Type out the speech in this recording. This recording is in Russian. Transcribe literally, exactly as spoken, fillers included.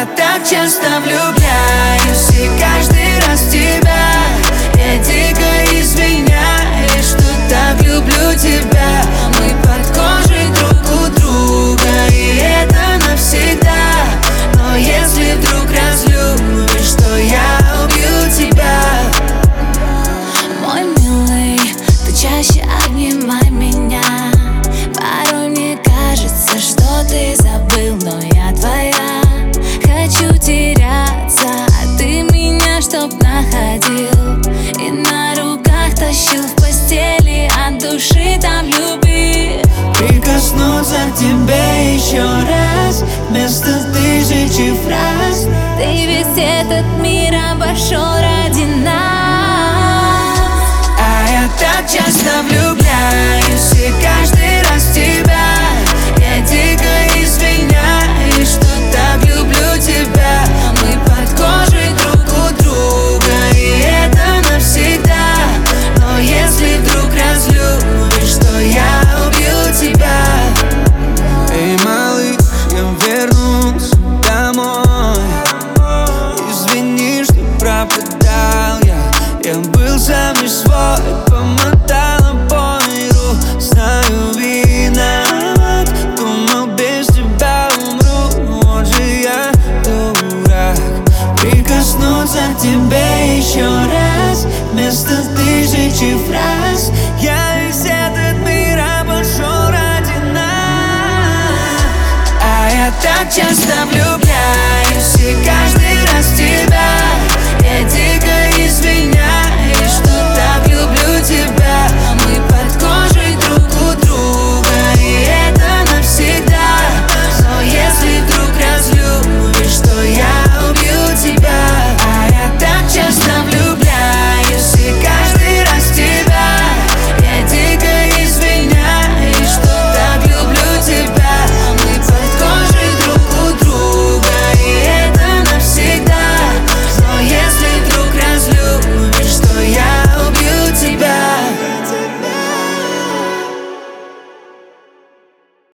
я так часто влюбляюсь, и каждый раз в тебя. Я дико извиняюсь, что так люблю тебя. Мы под кожей друг у друга, и это навсегда. Но если вдруг разлюбишь, то я убью тебя. Мой милый, ты чаще обнимай меня. Порой мне кажется, что ты забыл, но я твоя. Хочу теряться, а ты меня чтоб находил, и на руках тащил в постели, от души там любви. Прикоснуться к тебе еще раз, вместо тысячи фраз. Ты весь этот мир обошел ради нас. А я так часто влюбляюсь, и каждый раз в тебя. Я дико извиняюсь, что так люблю тебя. Мы под кожей друг у друга, и это навсегда. Но если вдруг разлюбишь, то я убью тебя. Эй, малыш, я вернусь домой. Извини, что пропадал я. Я был сам не свой, помотала по миру. Знаю, виноват, думал, без тебя умру. Вот же я дурак. Прикоснуться к тебе еще раз, вместо тысячи фраз. Я весь этот мир обошел ради нас. А я так часто влюбляюсь, и каждый раз в тебя.